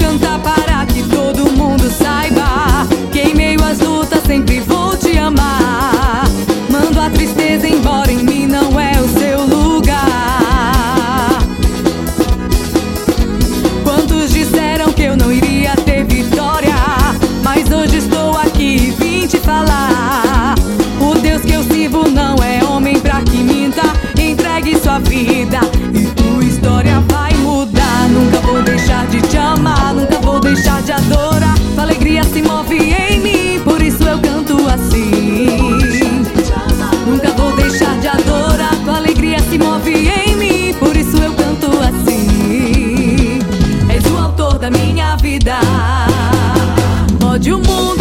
cantar para que todo mundo saiba que em meio às lutas sempre vou te amar. Mando a tristeza embora, em mim não é o seu lugar. Quantos disseram que eu não iria ter vitória, mas hoje estou aqui e vim te falar. O Deus que eu sirvo não é homem pra que minta. Entregue sua vida e tua história vai mudar. Nunca vou deixar de te amar, nunca vou deixar de adorar. Tua alegria se move em mim, por isso eu canto assim. Nunca vou deixar de adorar. Tua alegria se move em mim, por isso eu canto assim. És o autor da minha vida. Pode o mundo